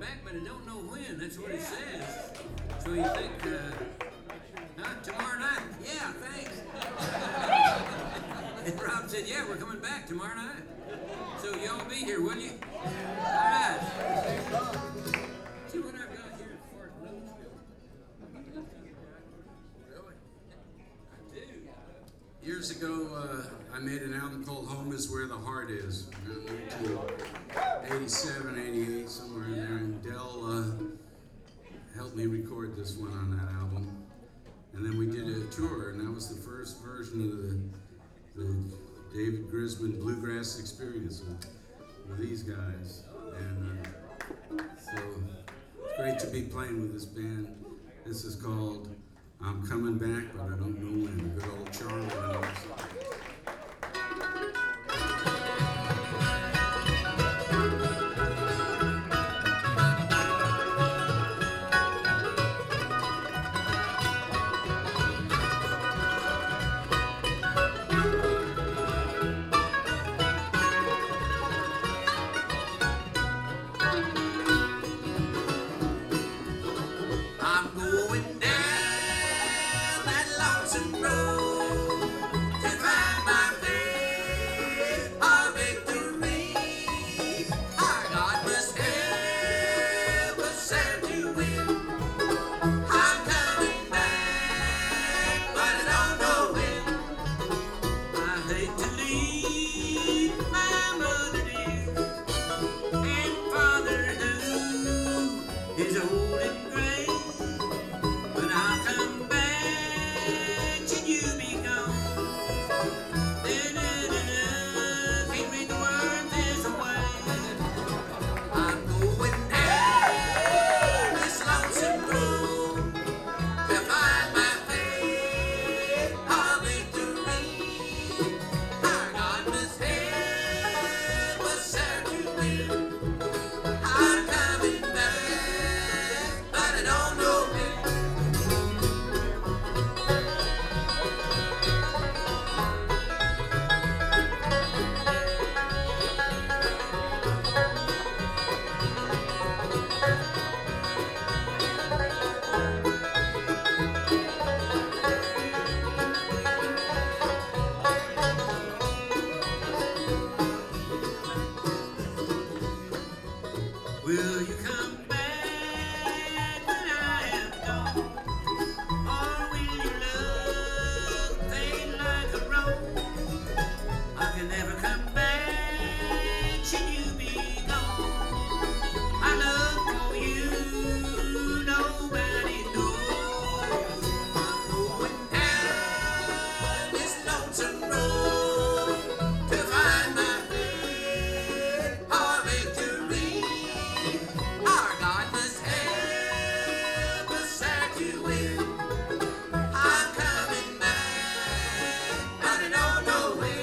back, but I don't know when. That's what it says. So you think, tomorrow night? Yeah, thanks. And Rob said, yeah, we're coming back tomorrow night. So y'all be here, will you? All right. See what I've got here as far as notes go. Really? I do. Years ago, I made an album called Home Is Where the Heart Is. 1987, 88, somewhere in there. And Del helped me record this one on that album. And then we did a tour, and that was the first version of the David Grisman Bluegrass Experience with these guys. And so it's great to be playing with this band. This is called I'm Coming Back, but I Don't Know When. Good old Charlie Reynolds. Will you come back when I am gone? Or will your love fade like a rose? I can never come back should you be gone. My love for you, nobody knows. I'm going down this lonesome road to find my faith or victory. Our God must help us sad to win. I'm coming back, but I don't know when.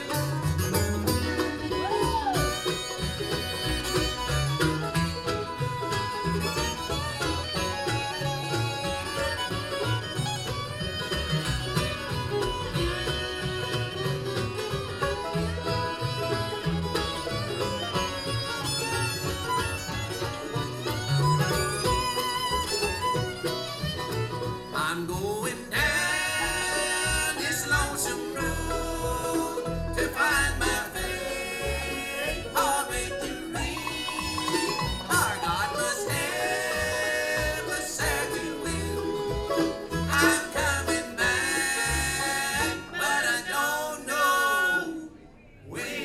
I'm going down this lonesome road to find my faith or victory. Our God must help us sad to win. I'm coming back, but I don't know when.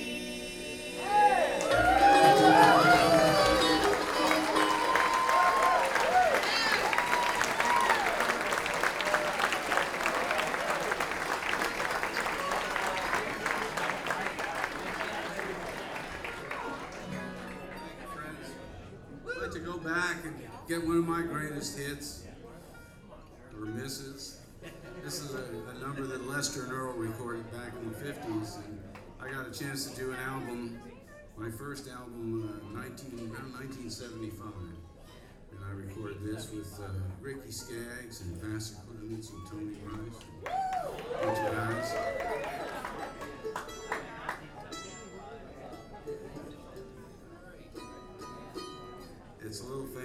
Friends, I'd like to go back and get one of my greatest hits, or misses. This is a number that Lester and Earl recorded back in the 50s, and I got a chance to do an album, my first album, around 1975. And I recorded this with Ricky Skaggs and Vassar Clements and Tony Rice and a bunch of guys. It's a little thing.